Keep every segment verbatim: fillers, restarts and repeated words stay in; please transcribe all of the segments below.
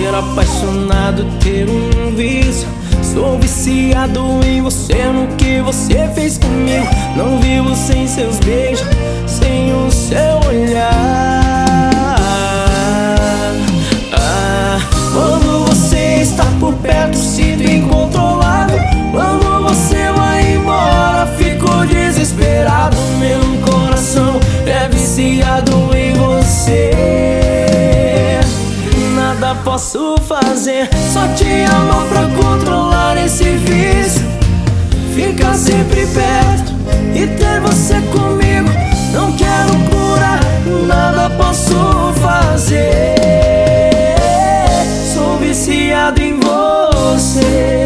ser apaixonado, ter um vício. Sou viciado em você, no que você fez comigo. Não vivo sem seus beijos, sem o seu olhar. Ah, quando você está por perto, sinto incontrolável. Quando você vai embora, fico desesperado. Meu coração é viciado em você. Nada posso fazer, só te amar pra controlar esse vício. Ficar sempre perto e ter você comigo. Não quero curar, nada posso fazer. Sou viciado em você.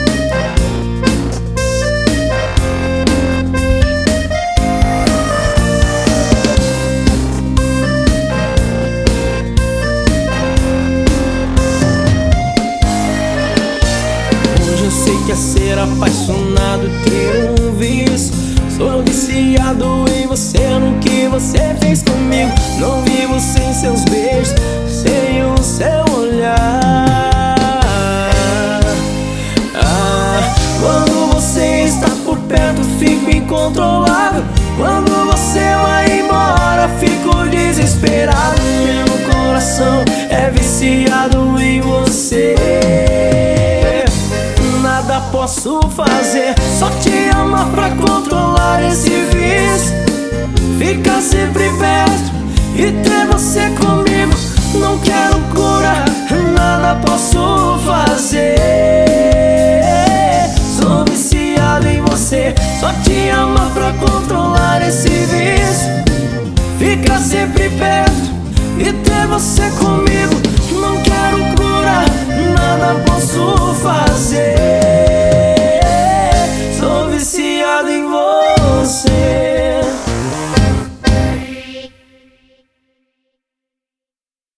Quer ser apaixonado, ter um vício. Sou viciado em você, no que você fez comigo. Não vivo sem seus beijos, sem o seu olhar. Ah, quando você está por perto, fico incontrolável. Quando você vai embora, fico desesperado. Meu coração é viciado em você. Nada posso fazer, só te amar pra controlar esse vício. Ficar sempre perto e ter você comigo. Não quero curar, nada posso fazer. Sou viciado em você, só te amar pra controlar esse vício. Ficar sempre perto e ter você comigo. Não quero curar, nada posso fazer.